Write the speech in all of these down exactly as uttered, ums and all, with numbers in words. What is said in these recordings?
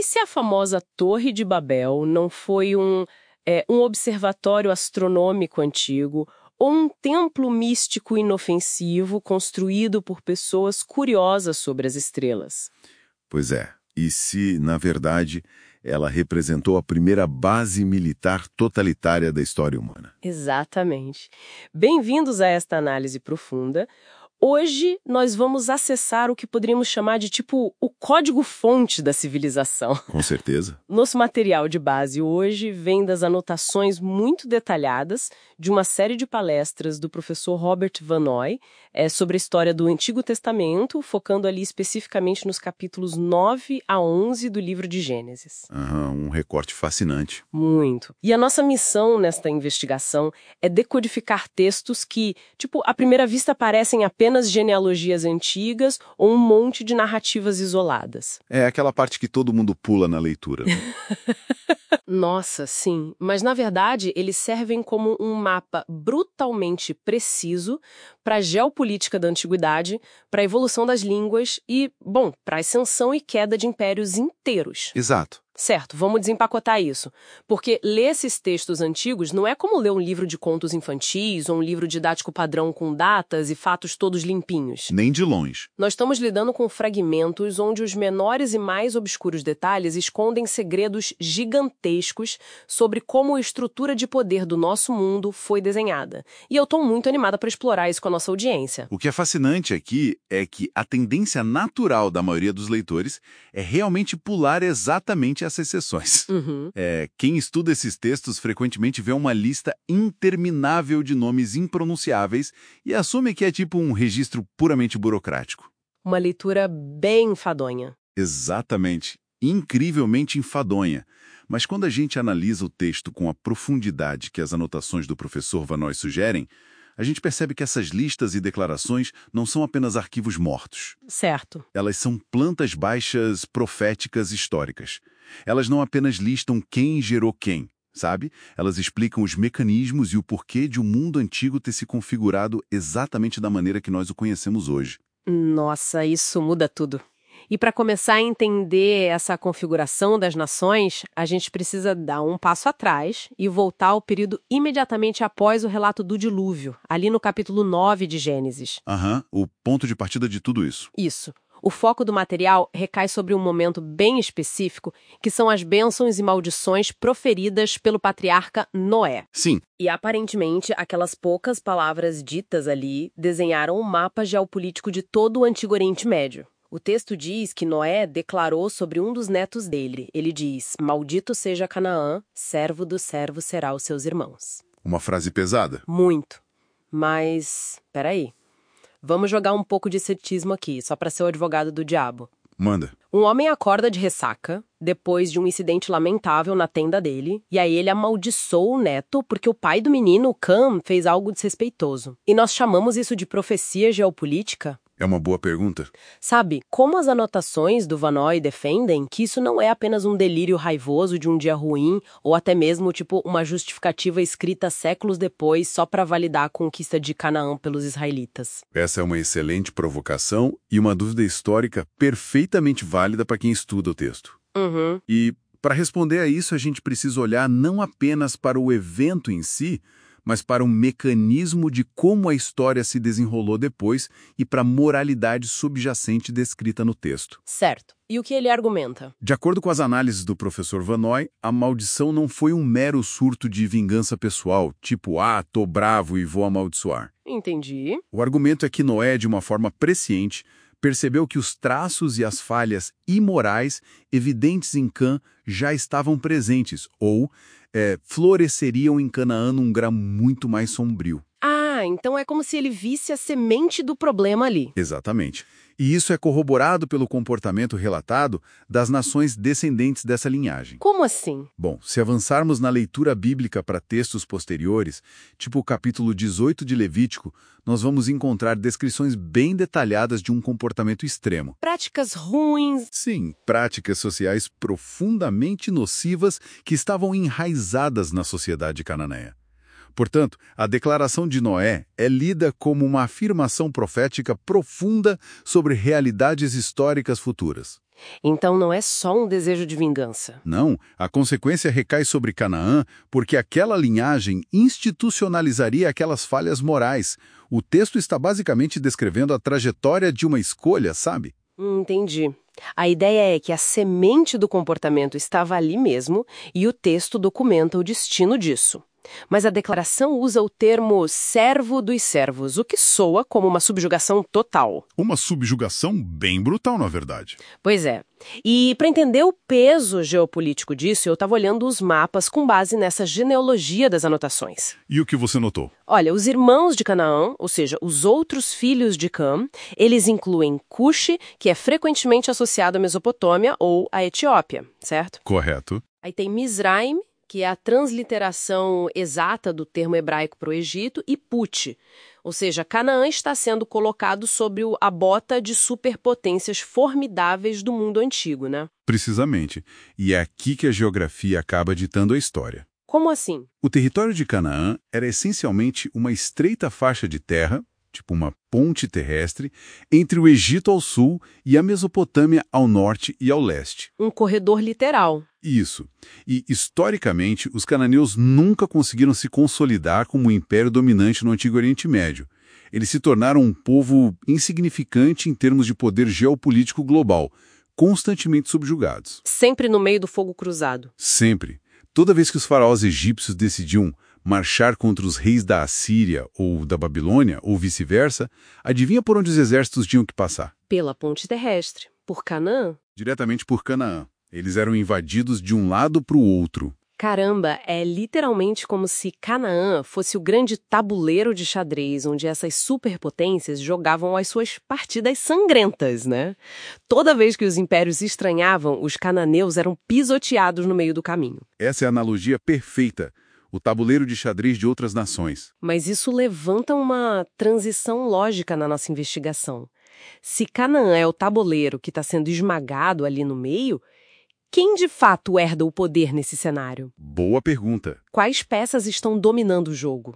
sei se a famosa Torre de Babel não foi um, é, um observatório astronômico antigo ou um templo místico inofensivo construído por pessoas curiosas sobre as estrelas. Pois é. E se, na verdade, ela representou a primeira base militar totalitária da história humana? Exatamente. Bem-vindos a esta análise profunda. Hoje nós vamos acessar o que poderíamos chamar de tipo o código-fonte da civilização. Com certeza. Nosso material de base hoje vem das anotações muito detalhadas de uma série de palestras do professor Robert Vannoy é, sobre a história do Antigo Testamento, focando ali especificamente nos capítulos nove a onze do livro de Gênesis. Uhum, um recorte fascinante. Muito. E a nossa missão nesta investigação é decodificar textos que, tipo, à primeira vista parecem apenas genealogias antigas ou um monte de narrativas isoladas. É aquela parte que todo mundo pula na leitura. Nossa, sim. Mas, na verdade, eles servem como um mapa brutalmente preciso para a geopolítica da antiguidade, para a evolução das línguas e, bom, para a ascensão e queda de impérios inteiros. Exato. Certo, vamos desempacotar isso. Porque ler esses textos antigos não é como ler um livro de contos infantis ou um livro didático padrão com datas e fatos todos limpinhos. Nem de longe. Nós estamos lidando com fragmentos onde os menores e mais obscuros detalhes escondem segredos gigantescos sobre como a estrutura de poder do nosso mundo foi desenhada. E eu estou muito animada para explorar isso com a nossa audiência. O que é fascinante aqui é que a tendência natural da maioria dos leitores é realmente pular exatamente essas seções. Uhum. É, quem estuda esses textos frequentemente vê uma lista interminável de nomes impronunciáveis e assume que é tipo um registro puramente burocrático. Uma leitura bem enfadonha. Exatamente. Incrivelmente enfadonha. Mas quando a gente analisa o texto com a profundidade que as anotações do professor Vannoy sugerem, a gente percebe que essas listas e declarações não são apenas arquivos mortos. Certo. Elas são plantas baixas proféticas históricas. Elas não apenas listam quem gerou quem, sabe? Elas explicam os mecanismos e o porquê de um mundo antigo ter se configurado exatamente da maneira que nós o conhecemos hoje. Nossa, isso muda tudo. E para começar a entender essa configuração das nações, a gente precisa dar um passo atrás e voltar ao período imediatamente após o relato do dilúvio, ali no capítulo nove de Gênesis. Aham, o ponto de partida de tudo isso. Isso. O foco do material recai sobre um momento bem específico, que são as bênçãos e maldições proferidas pelo patriarca Noé. Sim. E aparentemente, aquelas poucas palavras ditas ali desenharam um mapa geopolítico de todo o Antigo Oriente Médio. O texto diz que Noé declarou sobre um dos netos dele. Ele diz, maldito seja Canaã, servo do servo será os seus irmãos. Uma frase pesada? Muito. Mas, peraí. Vamos jogar um pouco de ceticismo aqui, só para ser o advogado do diabo. Manda. Um homem acorda de ressaca, depois de um incidente lamentável na tenda dele, e aí ele amaldiçoou o neto porque o pai do menino, Cam, fez algo desrespeitoso. E nós chamamos isso de profecia geopolítica? É uma boa pergunta. Sabe, como as anotações do Vannoy defendem que isso não é apenas um delírio raivoso de um dia ruim, ou até mesmo, tipo, uma justificativa escrita séculos depois só para validar a conquista de Canaã pelos israelitas. Essa é uma excelente provocação e uma dúvida histórica perfeitamente válida para quem estuda o texto. Uhum. E, para responder a isso, a gente precisa olhar não apenas para o evento em si, mas para um mecanismo de como a história se desenrolou depois e para a moralidade subjacente descrita no texto. Certo. E o que ele argumenta? De acordo com as análises do professor Vannoy, a maldição não foi um mero surto de vingança pessoal, tipo, ah, tô bravo e vou amaldiçoar. Entendi. O argumento é que Noé, de uma forma presciente, percebeu que os traços e as falhas imorais evidentes em Cã já estavam presentes, ou é, floresceriam em Canaã num grau muito mais sombrio. Ah, então é como se ele visse a semente do problema ali. Exatamente. E isso é corroborado pelo comportamento relatado das nações descendentes dessa linhagem. Como assim? Bom, se avançarmos na leitura bíblica para textos posteriores, tipo o capítulo dezoito de Levítico, nós vamos encontrar descrições bem detalhadas de um comportamento extremo. Práticas ruins. Sim, práticas sociais profundamente nocivas que estavam enraizadas na sociedade cananeia. Portanto, a declaração de Noé é lida como uma afirmação profética profunda sobre realidades históricas futuras. Então não é só um desejo de vingança. Não, a consequência recai sobre Canaã porque aquela linhagem institucionalizaria aquelas falhas morais. O texto está basicamente descrevendo a trajetória de uma escolha, sabe? Hum, entendi. A ideia é que a semente do comportamento estava ali mesmo e o texto documenta o destino disso. Mas a declaração usa o termo servo dos servos, o que soa como uma subjugação total. Uma subjugação bem brutal, na verdade. Pois é. E para entender o peso geopolítico disso, eu estava olhando os mapas com base nessa genealogia das anotações. E o que você notou? Olha, os irmãos de Canaã, ou seja, os outros filhos de Cam, eles incluem Cuxi, que é frequentemente associado à Mesopotâmia ou à Etiópia, certo? Correto. Aí tem Mizraim, que é a transliteração exata do termo hebraico para o Egito, e Put, ou seja, Canaã está sendo colocado sobre o- a bota de superpotências formidáveis do mundo antigo, né? Precisamente. E é aqui que a geografia acaba ditando a história. Como assim? O território de Canaã era essencialmente uma estreita faixa de terra, tipo uma ponte terrestre, entre o Egito ao sul e a Mesopotâmia ao norte e ao leste. Um corredor literal. Isso. E, historicamente, os cananeus nunca conseguiram se consolidar como um império dominante no Antigo Oriente Médio. Eles se tornaram um povo insignificante em termos de poder geopolítico global, constantemente subjugados. Sempre no meio do fogo cruzado. Sempre. Toda vez que os faraós egípcios decidiam marchar contra os reis da Assíria ou da Babilônia, ou vice-versa, adivinha por onde os exércitos tinham que passar? Pela ponte terrestre. Por Canaã? Diretamente por Canaã. Eles eram invadidos de um lado para o outro. Caramba, é literalmente como se Canaã fosse o grande tabuleiro de xadrez onde essas superpotências jogavam as suas partidas sangrentas, né? Toda vez que os impérios se estranhavam, os cananeus eram pisoteados no meio do caminho. Essa é a analogia perfeita. O tabuleiro de xadrez de outras nações. Mas isso levanta uma transição lógica na nossa investigação. Se Canaã é o tabuleiro que está sendo esmagado ali no meio, quem de fato herda o poder nesse cenário? Boa pergunta. Quais peças estão dominando o jogo?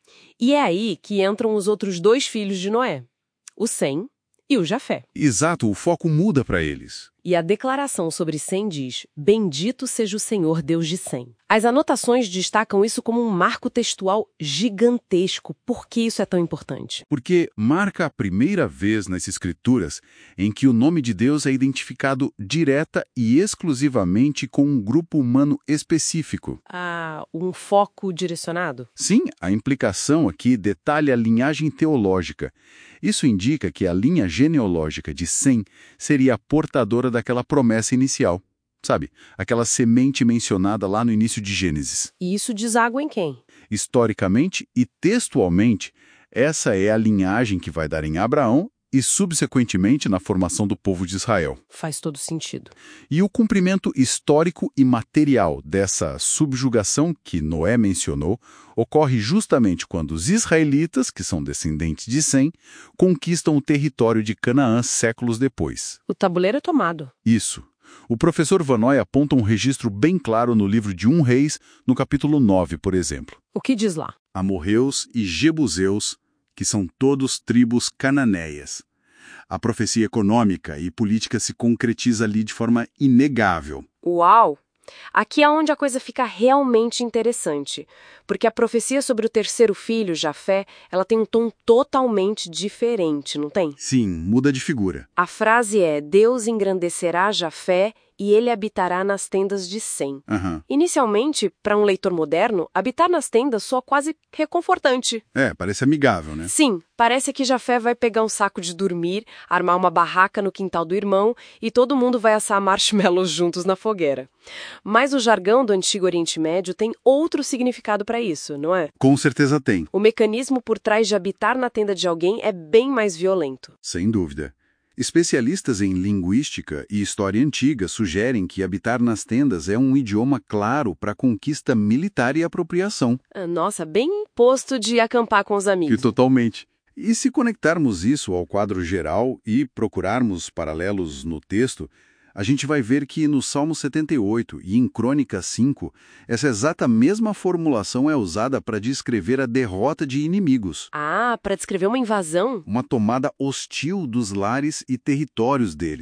E é aí que entram os outros dois filhos de Noé, o Sem e o Jafé. Exato, o foco muda para eles. E a declaração sobre Sem diz: Bendito seja o Senhor Deus de Sem. As anotações destacam isso como um marco textual gigantesco. Por que isso é tão importante? Porque marca a primeira vez nas Escrituras em que o nome de Deus é identificado direta e exclusivamente com um grupo humano específico. Ah, um foco direcionado? Sim, a implicação aqui detalha a linhagem teológica. Isso indica que a linha genealógica de Sem seria a portadora daquela promessa inicial. Sabe, aquela semente mencionada lá no início de Gênesis. E isso deságua em quem? Historicamente e textualmente, essa é a linhagem que vai dar em Abraão e, subsequentemente, na formação do povo de Israel. Faz todo sentido. E o cumprimento histórico e material dessa subjugação que Noé mencionou ocorre justamente quando os israelitas, que são descendentes de Sem, conquistam o território de Canaã séculos depois. O tabuleiro é tomado. Isso. O professor Vannoy aponta um registro bem claro no livro de um Reis, no capítulo nove, por exemplo. O que diz lá? Amorreus e Jebuseus, que são todos tribos cananeias. A profecia econômica e política se concretiza ali de forma inegável. Uau! Aqui é onde a coisa fica realmente interessante, porque a profecia sobre o terceiro filho, Jafé, ela tem um tom totalmente diferente, não tem? Sim, muda de figura. A frase é: Deus engrandecerá Jafé e ele habitará nas tendas de Sem. Uhum. Inicialmente, para um leitor moderno, habitar nas tendas soa quase reconfortante. É, parece amigável, né? Sim, parece que Jafé vai pegar um saco de dormir, armar uma barraca no quintal do irmão e todo mundo vai assar marshmallows juntos na fogueira. Mas o jargão do Antigo Oriente Médio tem outro significado para isso, não é? Com certeza tem. O mecanismo por trás de habitar na tenda de alguém é bem mais violento. Sem dúvida. Especialistas em linguística e história antiga sugerem que habitar nas tendas é um idioma claro para conquista militar e apropriação. Ah, nossa, bem posto de acampar com os amigos. E totalmente. E se conectarmos isso ao quadro geral e procurarmos paralelos no texto, a gente vai ver que no Salmo setenta e oito e em Crônicas cinco, essa exata mesma formulação é usada para descrever a derrota de inimigos. Ah, para descrever uma invasão? Uma tomada hostil dos lares e territórios deles.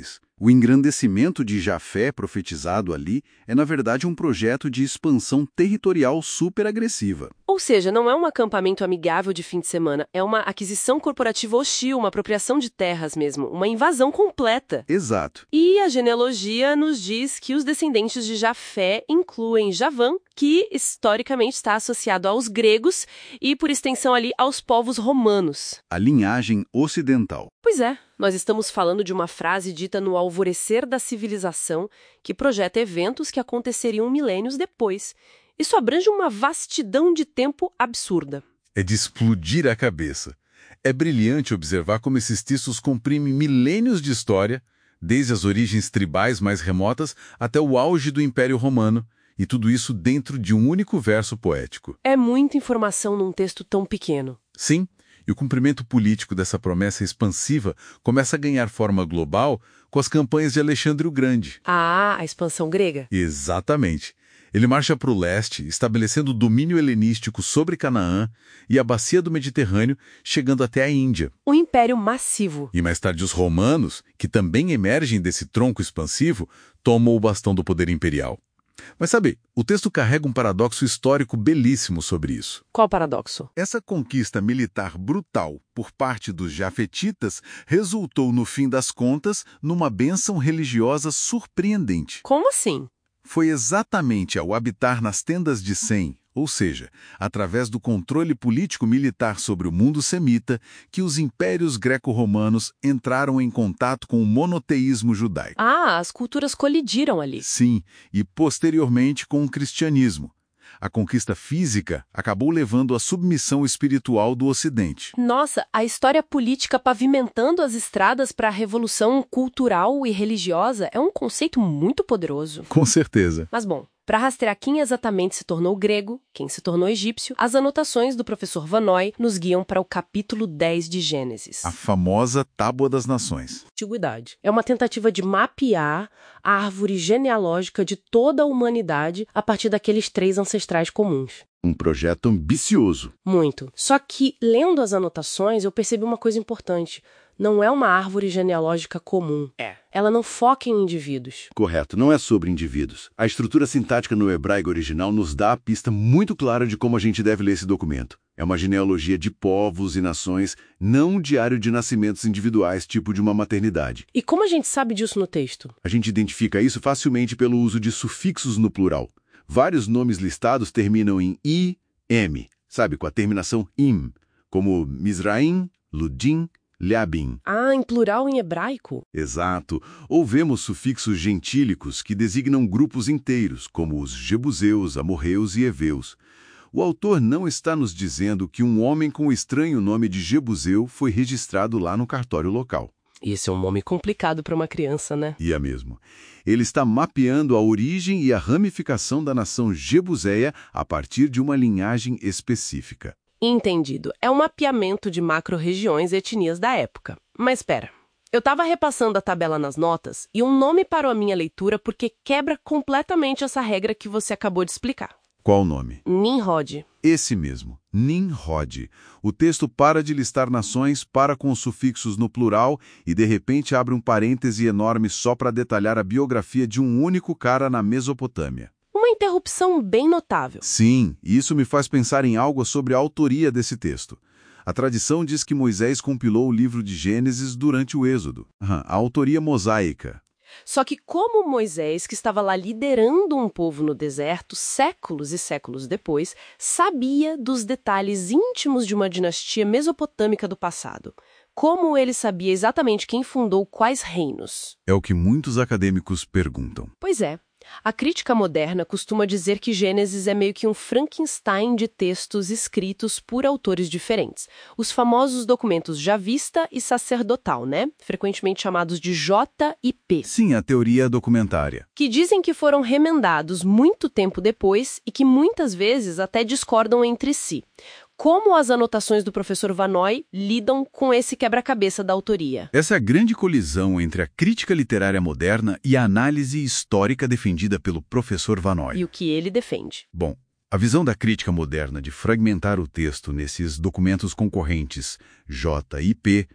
O engrandecimento de Jafé profetizado ali é, na verdade, um projeto de expansão territorial super agressiva. Ou seja, não é um acampamento amigável de fim de semana, é uma aquisição corporativa hostil, uma apropriação de terras mesmo, uma invasão completa. Exato. E a genealogia nos diz que os descendentes de Jafé incluem Javã, que historicamente está associado aos gregos e, por extensão ali, aos povos romanos. A linhagem ocidental. Pois é, nós estamos falando de uma frase dita no alvorecer da civilização que projeta eventos que aconteceriam milênios depois. Isso abrange uma vastidão de tempo absurda. É de explodir a cabeça. É brilhante observar como esses textos comprimem milênios de história, desde as origens tribais mais remotas até o auge do Império Romano, e tudo isso dentro de um único verso poético. É muita informação num texto tão pequeno. Sim, e o cumprimento político dessa promessa expansiva começa a ganhar forma global com as campanhas de Alexandre o Grande. Ah, a expansão grega? Exatamente. Ele marcha para o leste, estabelecendo o domínio helenístico sobre Canaã e a bacia do Mediterrâneo, chegando até a Índia. Um império massivo. E mais tarde os romanos, que também emergem desse tronco expansivo, tomam o bastão do poder imperial. Mas sabe, o texto carrega um paradoxo histórico belíssimo sobre isso. Qual paradoxo? Essa conquista militar brutal por parte dos jafetitas resultou, no fim das contas, numa bênção religiosa surpreendente. Como assim? Foi exatamente ao habitar nas tendas de Sem, ou seja, através do controle político-militar sobre o mundo semita, que os impérios greco-romanos entraram em contato com o monoteísmo judaico. Ah, as culturas colidiram ali. Sim, e posteriormente com o cristianismo. A conquista física acabou levando à submissão espiritual do Ocidente. Nossa, a história política pavimentando as estradas para a revolução cultural e religiosa é um conceito muito poderoso. Com certeza. Mas bom, para rastrear quem exatamente se tornou grego, quem se tornou egípcio, as anotações do professor Vannoy nos guiam para o capítulo dez de Gênesis. A famosa Tábua das Nações. Antiguidade. É uma tentativa de mapear a árvore genealógica de toda a humanidade a partir daqueles três ancestrais comuns. Um projeto ambicioso. Muito. Só que, lendo as anotações, eu percebi uma coisa importante. Não é uma árvore genealógica comum. É. Ela não foca em indivíduos. Correto, não é sobre indivíduos. A estrutura sintática no hebraico original nos dá a pista muito clara de como a gente deve ler esse documento. É uma genealogia de povos e nações, não um diário de nascimentos individuais, tipo de uma maternidade. E como a gente sabe disso no texto? A gente identifica isso facilmente pelo uso de sufixos no plural. Vários nomes listados terminam em i, m, sabe, com a terminação im, como Mizraim, Ludim, Leabim. Ah, em plural em hebraico? Exato. Ou vemos sufixos gentílicos que designam grupos inteiros, como os jebuseus, amorreus e heveus. O autor não está nos dizendo que um homem com o estranho nome de Jebuseu foi registrado lá no cartório local. Esse é um nome complicado para uma criança, né? E é mesmo. Ele está mapeando a origem e a ramificação da nação jebuseia a partir de uma linhagem específica. Entendido. É um mapeamento de macro-regiões e etnias da época. Mas espera. Eu estava repassando a tabela nas notas e um nome parou a minha leitura porque quebra completamente essa regra que você acabou de explicar. Qual o nome? Nimrod. Esse mesmo, Nimrod. O texto para de listar nações, para com os sufixos no plural e, de repente, abre um parêntese enorme só para detalhar a biografia de um único cara na Mesopotâmia. Uma interrupção bem notável. Sim, e isso me faz pensar em algo sobre a autoria desse texto. A tradição diz que Moisés compilou o livro de Gênesis durante o Êxodo. A autoria mosaica. Só que como Moisés, que estava lá liderando um povo no deserto, séculos e séculos depois, sabia dos detalhes íntimos de uma dinastia mesopotâmica do passado? Como ele sabia exatamente quem fundou quais reinos? É o que muitos acadêmicos perguntam. Pois é. A crítica moderna costuma dizer que Gênesis é meio que um Frankenstein de textos escritos por autores diferentes. Os famosos documentos javista e sacerdotal, né? Frequentemente chamados de J e P. Sim, a teoria documentária. Que dizem que foram remendados muito tempo depois e que muitas vezes até discordam entre si. Como as anotações do professor Vannoy lidam com esse quebra-cabeça da autoria? Essa é a grande colisão entre a crítica literária moderna e a análise histórica defendida pelo professor Vannoy. E o que ele defende? Bom, a visão da crítica moderna de fragmentar o texto nesses documentos concorrentes J e P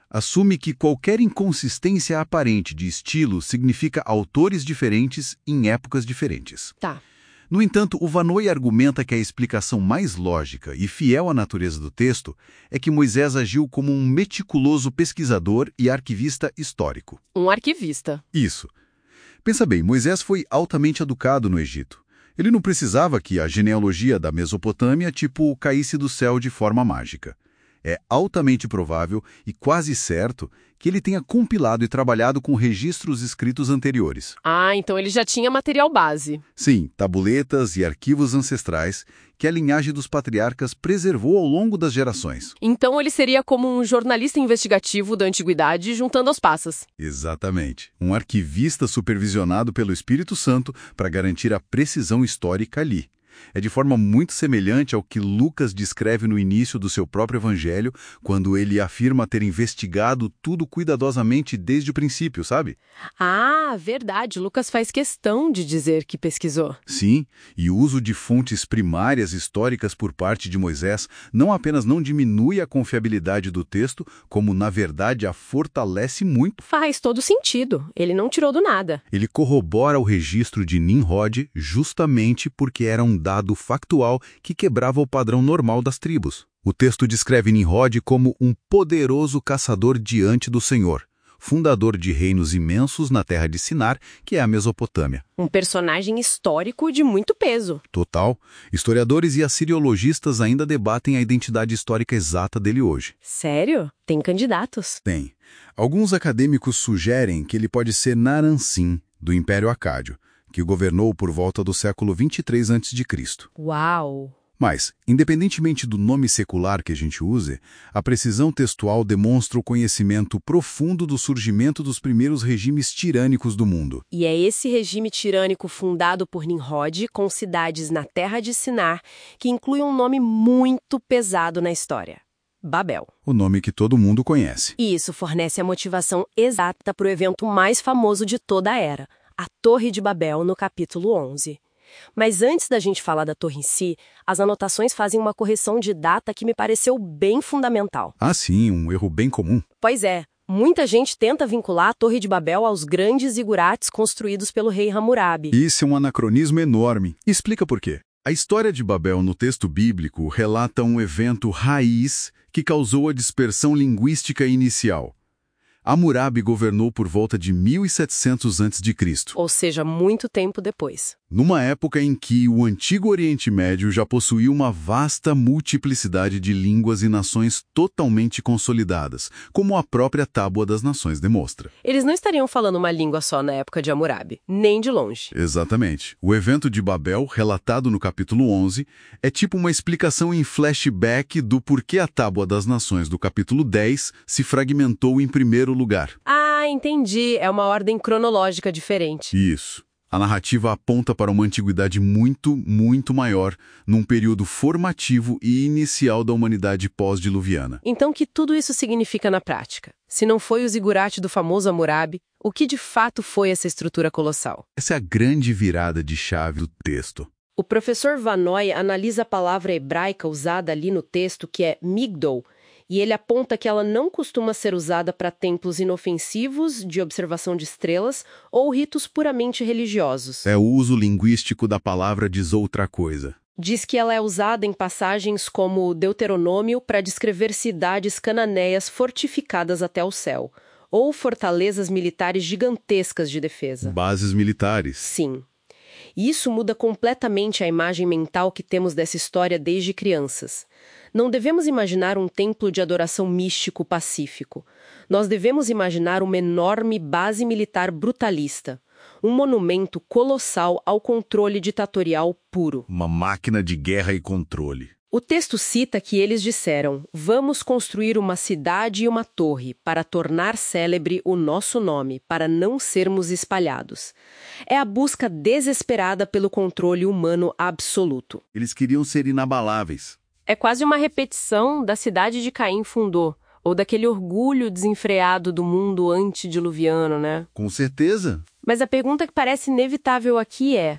Assume que qualquer inconsistência aparente de estilo significa autores diferentes em épocas diferentes. Tá. No entanto, o Vannoy argumenta que a explicação mais lógica e fiel à natureza do texto é que Moisés agiu como um meticuloso pesquisador e arquivista histórico. Um arquivista. Isso. Pensa bem, Moisés foi altamente educado no Egito. Ele não precisava que a genealogia da Mesopotâmia, tipo, caísse do céu de forma mágica. É altamente provável e quase certo que ele tenha compilado e trabalhado com registros escritos anteriores. Ah, então ele já tinha material base. Sim, tabuletas e arquivos ancestrais que a linhagem dos patriarcas preservou ao longo das gerações. Então ele seria como um jornalista investigativo da antiguidade juntando as passas. Exatamente. Um arquivista supervisionado pelo Espírito Santo para garantir a precisão histórica ali. É de forma muito semelhante ao que Lucas descreve no início do seu próprio evangelho, quando ele afirma ter investigado tudo cuidadosamente desde o princípio, sabe? Ah, verdade. Lucas faz questão de dizer que pesquisou. Sim, e o uso de fontes primárias históricas por parte de Moisés não apenas não diminui a confiabilidade do texto, como na verdade a fortalece muito. Faz todo sentido. Ele não tirou do nada. Ele corrobora o registro de Nimrod justamente porque era um dado factual que quebrava o padrão normal das tribos. O texto descreve Nimrod como um poderoso caçador diante do Senhor, fundador de reinos imensos na terra de Sinar, que é a Mesopotâmia. Um personagem histórico de muito peso. Total. Historiadores e assiriologistas ainda debatem a identidade histórica exata dele hoje. Sério? Tem candidatos? Tem. Alguns acadêmicos sugerem que ele pode ser Naram-Sin, do Império Acádio, que governou por volta do século vinte e três antes de Cristo. Uau! Mas, independentemente do nome secular que a gente use, a precisão textual demonstra o conhecimento profundo do surgimento dos primeiros regimes tirânicos do mundo. E é esse regime tirânico fundado por Nimrod, com cidades na terra de Sinar, que inclui um nome muito pesado na história: Babel. O nome que todo mundo conhece. E isso fornece a motivação exata para o evento mais famoso de toda a era, a Torre de Babel, no capítulo onze. Mas antes da gente falar da torre em si, as anotações fazem uma correção de data que me pareceu bem fundamental. Ah, sim, um erro bem comum. Pois é, muita gente tenta vincular a Torre de Babel aos grandes zigurates construídos pelo rei Hammurabi. Isso é um anacronismo enorme. Explica por quê. A história de Babel no texto bíblico relata um evento raiz que causou a dispersão linguística inicial. Hammurabi governou por volta de mil e setecentos antes de Cristo. Ou seja, muito tempo depois. Numa época em que o Antigo Oriente Médio já possuía uma vasta multiplicidade de línguas e nações totalmente consolidadas, como a própria Tábua das Nações demonstra. Eles não estariam falando uma língua só na época de Hammurabi, nem de longe. Exatamente. O evento de Babel, relatado no capítulo onze, é tipo uma explicação em flashback do porquê a Tábua das Nações do capítulo dez se fragmentou em primeiro lugar. Ah, entendi. É uma ordem cronológica diferente. Isso. A narrativa aponta para uma antiguidade muito, muito maior, num período formativo e inicial da humanidade pós-diluviana. Então, o que tudo isso significa na prática? Se não foi o zigurate do famoso Hammurabi, o que de fato foi essa estrutura colossal? Essa é a grande virada de chave do texto. O professor Vannoy analisa a palavra hebraica usada ali no texto, que é migdol, e ele aponta que ela não costuma ser usada para templos inofensivos, de observação de estrelas, ou ritos puramente religiosos. É, o uso linguístico da palavra diz outra coisa. Diz que ela é usada em passagens como Deuteronômio para descrever cidades cananeias fortificadas até o céu, ou fortalezas militares gigantescas de defesa. Bases militares. Sim. E isso muda completamente a imagem mental que temos dessa história desde crianças. Não devemos imaginar um templo de adoração místico pacífico. Nós devemos imaginar uma enorme base militar brutalista, um monumento colossal ao controle ditatorial puro. Uma máquina de guerra e controle. O texto cita que eles disseram: vamos construir uma cidade e uma torre para tornar célebre o nosso nome, para não sermos espalhados. É a busca desesperada pelo controle humano absoluto. Eles queriam ser inabaláveis. É quase uma repetição da cidade de Caim fundou, ou daquele orgulho desenfreado do mundo antediluviano, né? Com certeza. Mas a pergunta que parece inevitável aqui é: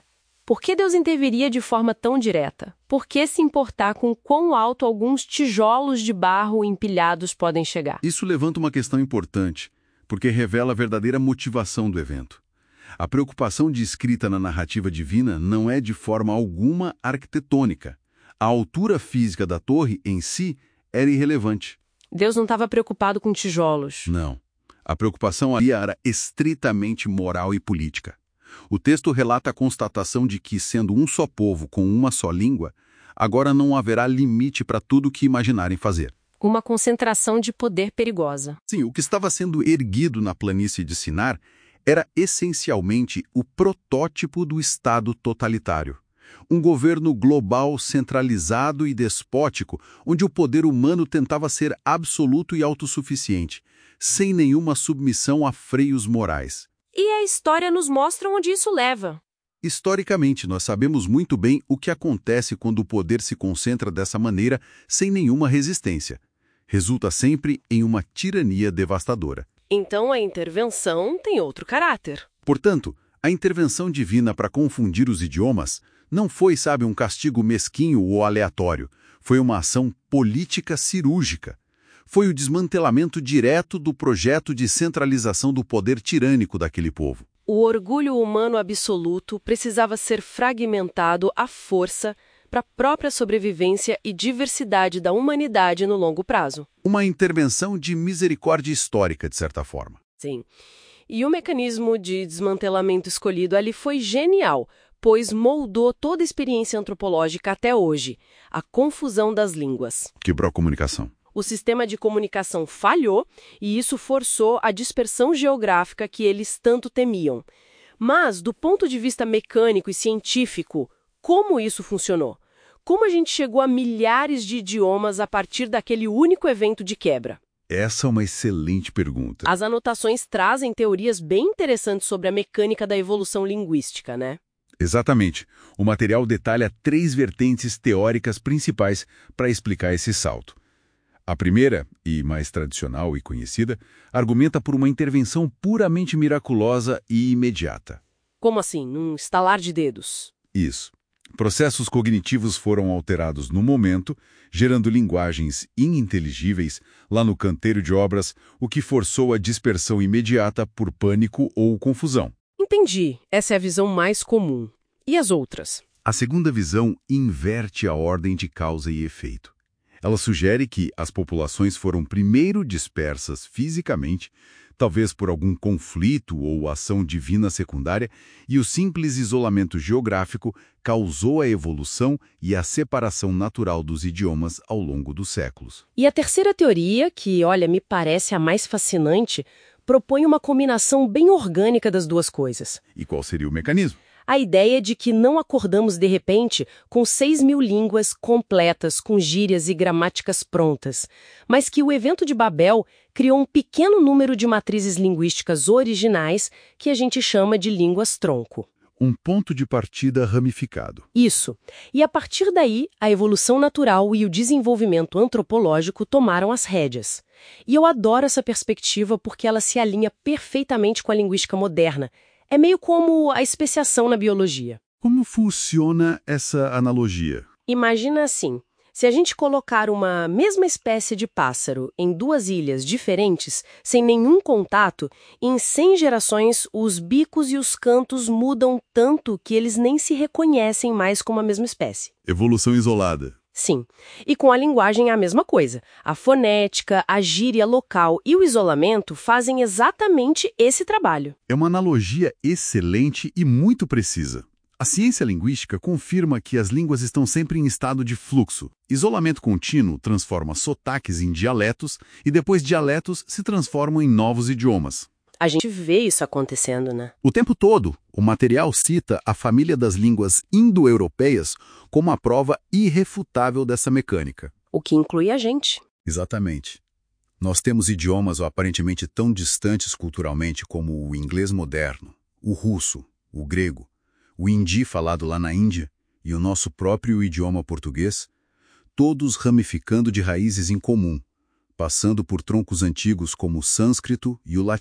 Por que Deus interviria de forma tão direta? Por que se importar com quão alto alguns tijolos de barro empilhados podem chegar? Isso levanta uma questão importante, porque revela a verdadeira motivação do evento. A preocupação descrita na narrativa divina não é de forma alguma arquitetônica. A altura física da torre, em si, era irrelevante. Deus não estava preocupado com tijolos. Não. A preocupação ali era estritamente moral e política. O texto relata a constatação de que, sendo um só povo com uma só língua, agora não haverá limite para tudo o que imaginarem fazer. Uma concentração de poder perigosa. Sim, o que estava sendo erguido na planície de Sinar era essencialmente o protótipo do Estado totalitário. Um governo global centralizado e despótico, onde o poder humano tentava ser absoluto e autossuficiente, sem nenhuma submissão a freios morais. E a história nos mostra onde isso leva. Historicamente, nós sabemos muito bem o que acontece quando o poder se concentra dessa maneira, sem nenhuma resistência. Resulta sempre em uma tirania devastadora. Então a intervenção tem outro caráter. Portanto, a intervenção divina para confundir os idiomas não foi, sabe, um castigo mesquinho ou aleatório. Foi uma ação política cirúrgica. Foi o desmantelamento direto do projeto de centralização do poder tirânico daquele povo. O orgulho humano absoluto precisava ser fragmentado à força para a própria sobrevivência e diversidade da humanidade no longo prazo. Uma intervenção de misericórdia histórica, de certa forma. Sim. E o mecanismo de desmantelamento escolhido ali foi genial, pois moldou toda a experiência antropológica até hoje, a confusão das línguas. Quebrou a comunicação. O sistema de comunicação falhou e isso forçou a dispersão geográfica que eles tanto temiam. Mas, do ponto de vista mecânico e científico, como isso funcionou? Como a gente chegou a milhares de idiomas a partir daquele único evento de quebra? Essa é uma excelente pergunta. As anotações trazem teorias bem interessantes sobre a mecânica da evolução linguística, né? Exatamente. O material detalha três vertentes teóricas principais para explicar esse salto. A primeira, e mais tradicional e conhecida, argumenta por uma intervenção puramente miraculosa e imediata. Como assim? Num estalar de dedos? Isso. Processos cognitivos foram alterados no momento, gerando linguagens ininteligíveis lá no canteiro de obras, o que forçou a dispersão imediata por pânico ou confusão. Entendi. Essa é a visão mais comum. E as outras? A segunda visão inverte a ordem de causa e efeito. Ela sugere que as populações foram primeiro dispersas fisicamente, talvez por algum conflito ou ação divina secundária, e o simples isolamento geográfico causou a evolução e a separação natural dos idiomas ao longo dos séculos. E a terceira teoria, que, olha, me parece a mais fascinante, propõe uma combinação bem orgânica das duas coisas. E qual seria o mecanismo? A ideia de que não acordamos de repente com seis mil línguas completas, com gírias e gramáticas prontas, mas que o evento de Babel criou um pequeno número de matrizes linguísticas originais que a gente chama de línguas-tronco. Um ponto de partida ramificado. Isso. E a partir daí, a evolução natural e o desenvolvimento antropológico tomaram as rédeas. E eu adoro essa perspectiva porque ela se alinha perfeitamente com a linguística moderna. É meio como a especiação na biologia. Como funciona essa analogia? Imagina assim, se a gente colocar uma mesma espécie de pássaro em duas ilhas diferentes, sem nenhum contato, em cem gerações os bicos e os cantos mudam tanto que eles nem se reconhecem mais como a mesma espécie. Evolução isolada. Sim. E com a linguagem é a mesma coisa. A fonética, a gíria local e o isolamento fazem exatamente esse trabalho. É uma analogia excelente e muito precisa. A ciência linguística confirma que as línguas estão sempre em estado de fluxo. Isolamento contínuo transforma sotaques em dialetos e depois dialetos se transformam em novos idiomas. A gente vê isso acontecendo, né? O tempo todo, o material cita a família das línguas indo-europeias como a prova irrefutável dessa mecânica. O que inclui a gente. Exatamente. Nós temos idiomas aparentemente tão distantes culturalmente como o inglês moderno, o russo, o grego, o hindi falado lá na Índia e o nosso próprio idioma português, todos ramificando de raízes em comum, passando por troncos antigos como o sânscrito e o latim.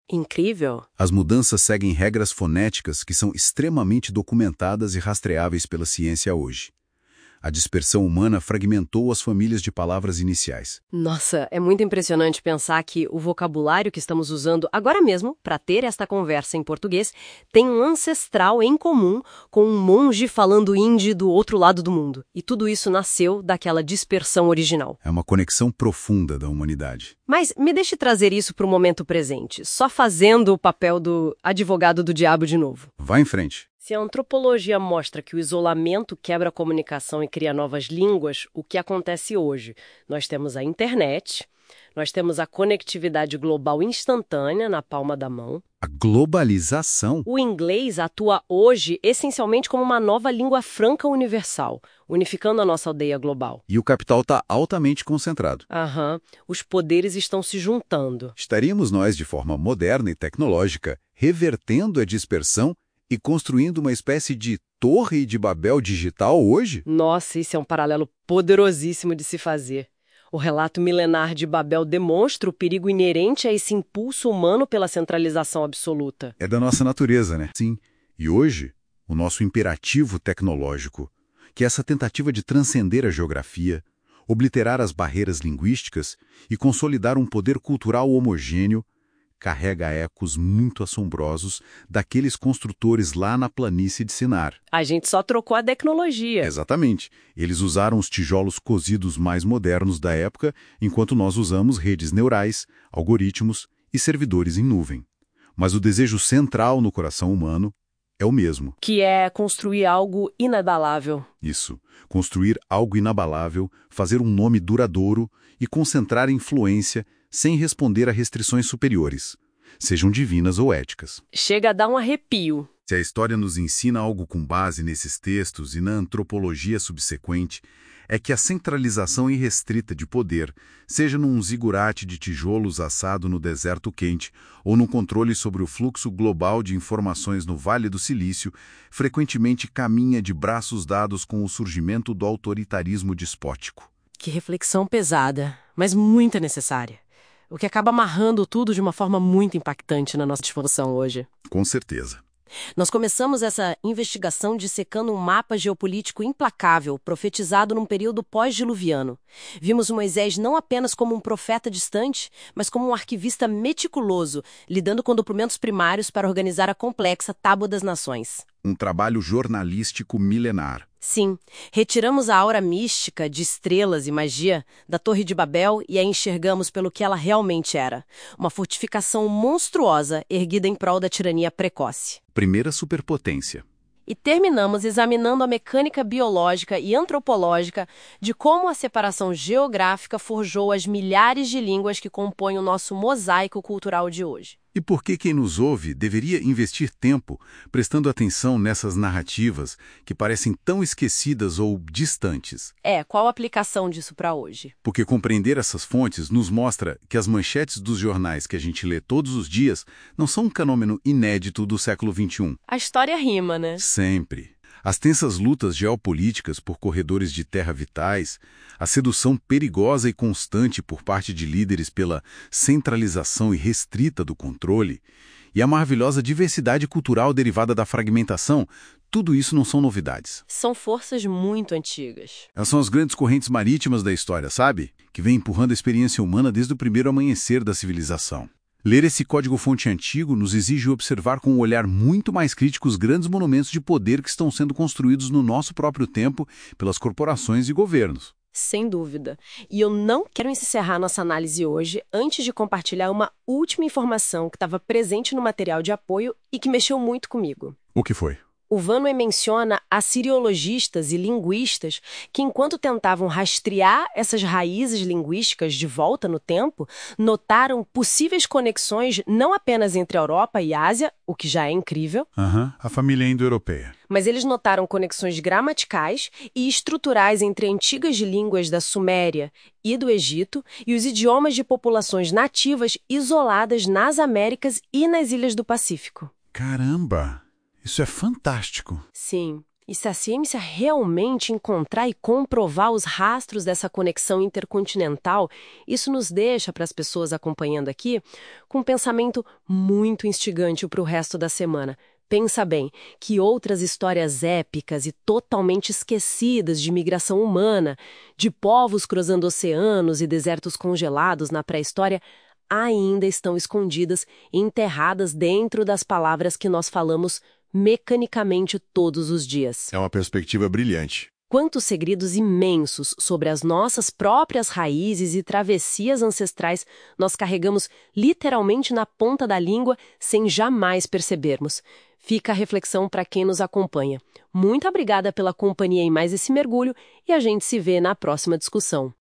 Incrível. As mudanças seguem regras fonéticas que são extremamente documentadas e rastreáveis pela ciência hoje. A dispersão humana fragmentou as famílias de palavras iniciais. Nossa, é muito impressionante pensar que o vocabulário que estamos usando agora mesmo para ter esta conversa em português tem um ancestral em comum com um monge falando hindi do outro lado do mundo. E tudo isso nasceu daquela dispersão original. É uma conexão profunda da humanidade. Mas me deixe trazer isso para o momento presente, só fazendo o papel do advogado do diabo de novo. Vá em frente. Se a antropologia mostra que o isolamento quebra a comunicação e cria novas línguas, o que acontece hoje? Nós temos a internet, nós temos a conectividade global instantânea na palma da mão. A globalização. O inglês atua hoje essencialmente como uma nova língua franca universal, unificando a nossa aldeia global. E o capital está altamente concentrado. Aham, os poderes estão se juntando. Estaríamos nós, de forma moderna e tecnológica, revertendo a dispersão e construindo uma espécie de torre de Babel digital hoje? Nossa, isso é um paralelo poderosíssimo de se fazer. O relato milenar de Babel demonstra o perigo inerente a esse impulso humano pela centralização absoluta. É da nossa natureza, né? Sim. E hoje, o nosso imperativo tecnológico, que é essa tentativa de transcender a geografia, obliterar as barreiras linguísticas e consolidar um poder cultural homogêneo, carrega ecos muito assombrosos daqueles construtores lá na planície de Sinar. A gente só trocou a tecnologia. Exatamente. Eles usaram os tijolos cozidos mais modernos da época, enquanto nós usamos redes neurais, algoritmos e servidores em nuvem. Mas o desejo central no coração humano é o mesmo. Que é construir algo inabalável. Isso. Construir algo inabalável, fazer um nome duradouro e concentrar influência sem responder a restrições superiores, sejam divinas ou éticas. Chega a dar um arrepio. Se a história nos ensina algo com base nesses textos e na antropologia subsequente, é que a centralização irrestrita de poder, seja num zigurate de tijolos assado no deserto quente ou no controle sobre o fluxo global de informações no Vale do Silício, frequentemente caminha de braços dados com o surgimento do autoritarismo despótico. Que reflexão pesada, mas muito necessária. O que acaba amarrando tudo de uma forma muito impactante na nossa disposição hoje. Com certeza. Nós começamos essa investigação dissecando um mapa geopolítico implacável, profetizado num período pós-diluviano. Vimos Moisés não apenas como um profeta distante, mas como um arquivista meticuloso, lidando com documentos primários para organizar a complexa Tábua das Nações. Um trabalho jornalístico milenar. Sim, retiramos a aura mística de estrelas e magia da Torre de Babel e a enxergamos pelo que ela realmente era. Uma fortificação monstruosa erguida em prol da tirania precoce. Primeira superpotência. E terminamos examinando a mecânica biológica e antropológica de como a separação geográfica forjou as milhares de línguas que compõem o nosso mosaico cultural de hoje. E por que quem nos ouve deveria investir tempo prestando atenção nessas narrativas que parecem tão esquecidas ou distantes? É, qual a aplicação disso para hoje? Porque compreender essas fontes nos mostra que as manchetes dos jornais que a gente lê todos os dias não são um fenômeno inédito do século vinte e um. A história rima, né? Sempre. As tensas lutas geopolíticas por corredores de terra vitais, a sedução perigosa e constante por parte de líderes pela centralização irrestrita do controle e a maravilhosa diversidade cultural derivada da fragmentação, tudo isso não são novidades. São forças muito antigas. Elas são as grandes correntes marítimas da história, sabe? Que vêm empurrando a experiência humana desde o primeiro amanhecer da civilização. Ler esse código-fonte antigo nos exige observar com um olhar muito mais crítico os grandes monumentos de poder que estão sendo construídos no nosso próprio tempo pelas corporações e governos. Sem dúvida. E eu não quero encerrar nossa análise hoje antes de compartilhar uma última informação que estava presente no material de apoio e que mexeu muito comigo. O que foi? O Vanway menciona assiriologistas e linguistas que, enquanto tentavam rastrear essas raízes linguísticas de volta no tempo, notaram possíveis conexões não apenas entre a Europa e a Ásia, o que já é incrível, Uhum, a família indo-europeia. mas eles notaram conexões gramaticais e estruturais entre antigas línguas da Suméria e do Egito e os idiomas de populações nativas isoladas nas Américas e nas ilhas do Pacífico. Caramba! Isso é fantástico. Sim. E se a ciência realmente encontrar e comprovar os rastros dessa conexão intercontinental, isso nos deixa, para as pessoas acompanhando aqui, com um pensamento muito instigante para o resto da semana. Pensa bem, que outras histórias épicas e totalmente esquecidas de migração humana, de povos cruzando oceanos e desertos congelados na pré-história, ainda estão escondidas e enterradas dentro das palavras que nós falamos mecanicamente todos os dias. É uma perspectiva brilhante. Quantos segredos imensos sobre as nossas próprias raízes e travessias ancestrais nós carregamos literalmente na ponta da língua sem jamais percebermos. Fica a reflexão para quem nos acompanha. Muito obrigada pela companhia em mais esse mergulho e a gente se vê na próxima discussão.